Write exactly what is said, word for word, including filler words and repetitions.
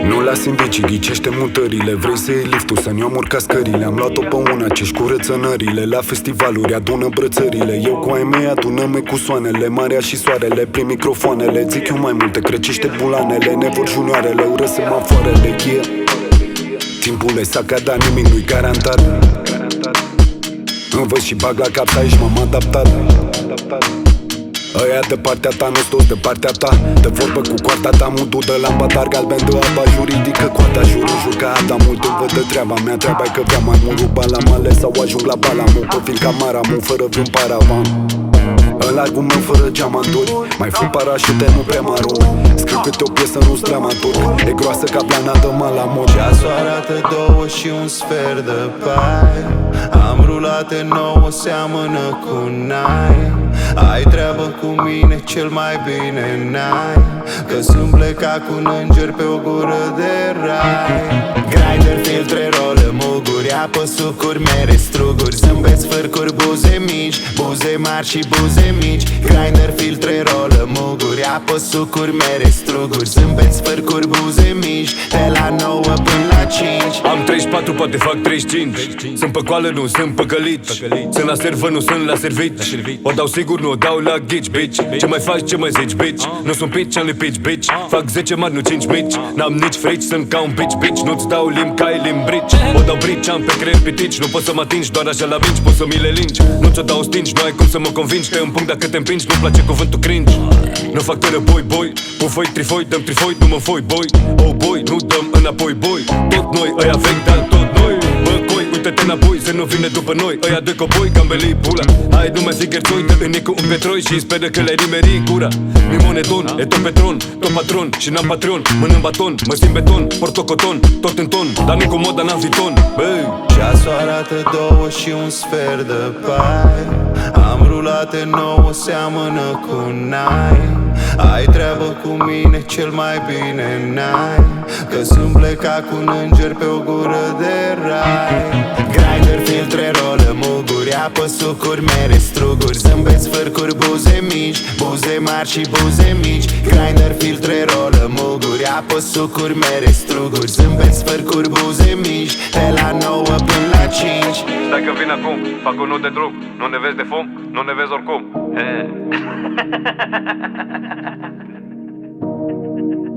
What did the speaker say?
Nu las indicii, ghicește mutările. Vrei să iei liftul, să-mi iau urca scările. Am luat-o pe una ce-și curăță nările. La festivaluri adună brățările. Eu cu ai mei adună cu soanele. Marea și soarele, prin microfoanele. Zic eu mai multe, crăciște bulanele. Nevor junioarele, ură semafoarele. Yeah. Timpul e saca, dar nimic nu-i garantat. Îmi văd și bag la cap, aici m-am adaptat. Ăia de partea ta, nu toți de partea ta. De vorbă cu coarda ta, mudul de lampadar galben de apa juridică. Coata jur în jur ca Adam, mult îmi văd de treaba mea. Treaba e că vreau mai mult ruba la male sau ajung la Balamu. Pe fil ca Maramu, fără vreun paravan. În largul meu fără geamanturi. Mai fug parașute, nu prea mă arunc. Scriu câte o piesă, nu-s dramaturg. E groasă ca blana de Malamut. Ceasul arată două și un sfert de pai. Am rulate nouă, seamănă cu nai. Ai treabă cu mine, cel mai bine n-ai. Că sunt plecat cu un înger pe o gură de rai. Grinder, filtre, rolă, muguri, apă, sucuri, mere, struguri. Zâmbeți, fârcuri, buze mici, buze mari și buze mici. Grinder, filtre, rolă, muguri, apă, sucuri, mere, struguri. Zâmbeți, fârcuri, buze mici, de la nouă până la cinci. Am treizeci și patru, poate fac treizeci și cinci. Sunt pe coală, nu sunt păcălit. Sunt la servă, nu sunt la servit. O dau sigur, nu o dau la ghici, bitch. Ce mai faci, ce mai zici, bitch? Nu sunt pitch, am lipici, bitch. Fac zece mari, nu cinci mici. N-am nici frici, sunt ca un bitch, bitch. Nu-ți dau limb ca e limb bridge. O dau brici, am pe creier pitici. Nu poți să mă atingi, doar așa la minci. Poți să mi le lingi, nu ți-o dau stingi. Nu ai cum să mă convingi, te împung dacă te împingi. Nu-mi place cuvântul cringe. Nu fac tără, boy, boy. Pufoi, trifoi, dăm trifoi, nu mă foi, boy. Oh, boy, nu dăm înapoi, boy. Tot noi, ăia vechi, dar tot noi. Bă, coi, uite-te înapoi, să nu vină după noi. Ăia de coboi, gambelii, pula. Hai, nu mă zic gherțoi, dă în cu un petroi. Și speră că le-ai nimerit cura. Mi moneton, e tot petron, tot patron. Și n-am patron, mănânc baton. Mă simt beton, portocoton, tot în ton. Dar nu cu moda, n-am viton, bă. Ceasul arată două și un sfert de pai. Am rulate nouă, seamănă cu nai. Ai treabă cu mine, cel mai bine n-ai. Că sunt plecat cu un înger pe o gură de rai. Grinder, filtre, rolă, muguri, apă, sucuri, mere, struguri. Zâmbeți, fârcuri, buze mici, buze mari și buze mici. Grinder, filtre, rolă, muguri, apă, sucuri, mere, struguri. Zâmbeți, fârcuri, buze mici, de la nouă până la cinci. Stai că vin acum, fac un nod de drum. Nu ne vezi de fum, nu ne vezi oricum.